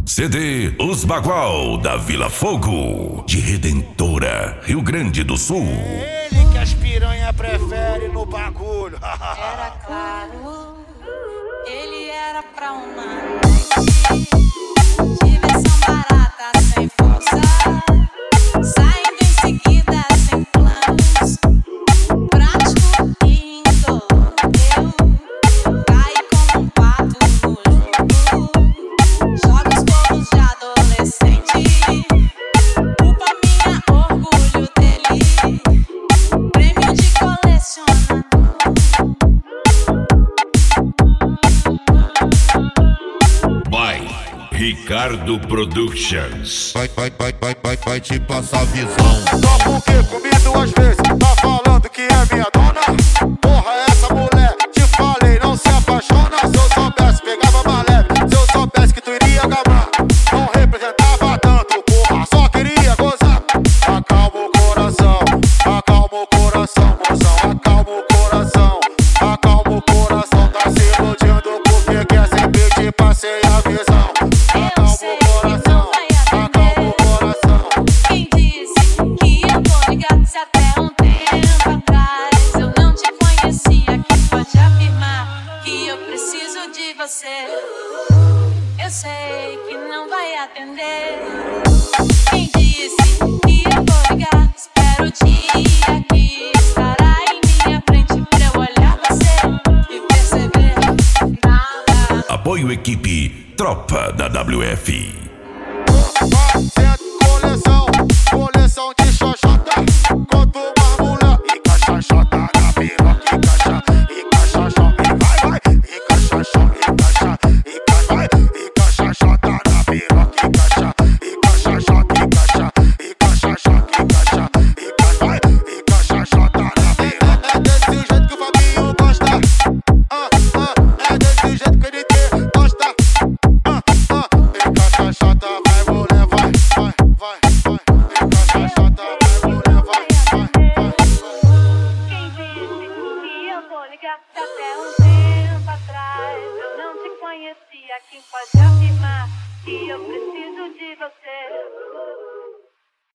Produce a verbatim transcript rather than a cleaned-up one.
C D Os Bagual da Vila Fogo, de Redentora, Rio Grande do Sul. É ele que as piranha prefere no bagulho. Era claro, ele era pra uma diversão barata, sem força, saindo em seguida sem planos, prático e indolor. Eu caí como um pato no jogo, jogos bobos de adolescente, culpa minha, orgulho dele, prêmio de colecionador. By Ricardo Productions. Vai, vai, vai, vai, vai, vai te passar visão. Só porque comi duas vezes, tá falando que é minha dona? Porra, essa mulher, te falei, não se apaixona. Se eu soubesse, pegava mais leve. Se eu soubesse que tu iria gamar, não representava tanto, porra, só queria gozar. Acalma o coração, acalma o coração, moção. Acalma o coração, acalma o coração. Tá se iludindo porque quer sempre te passei a visão. Acalma o coração, acalma o coração. Quem disse que eu vou ligar se até um tempo atrás eu não te conhecia? Quem pode afirmar que eu preciso de você? Eu sei que não vai atender. Quem disse que eu vou ligar? Espero o dia que estará em minha frente pra eu olhar você e perceber nada. Apoio equipe Tropa da W F. Coleção, coleção de xoxota. Quanto mais mulher, e cachaçota na piroca, e caixa, e cachaçota, e vai, vai, e cachaçota, e caixa, e vai, e cachaçota na piroca, e caixa, e cachaçota, e caixa, e cachaçota, e caixa, e vai, e cachaçota na piroca. É desse jeito que o Fabinho gosta. Ah, ah, é desse jeito que ele te gosta. Ah, ah, e cachaçota vai mulher, vai, vai, vai, vai. E cachaçota vai mulher, vai, vai, vai. Quem disse que eu vou ligar se até um tempo atrás eu não te conhecia? Quem pode afirmar que eu preciso de você?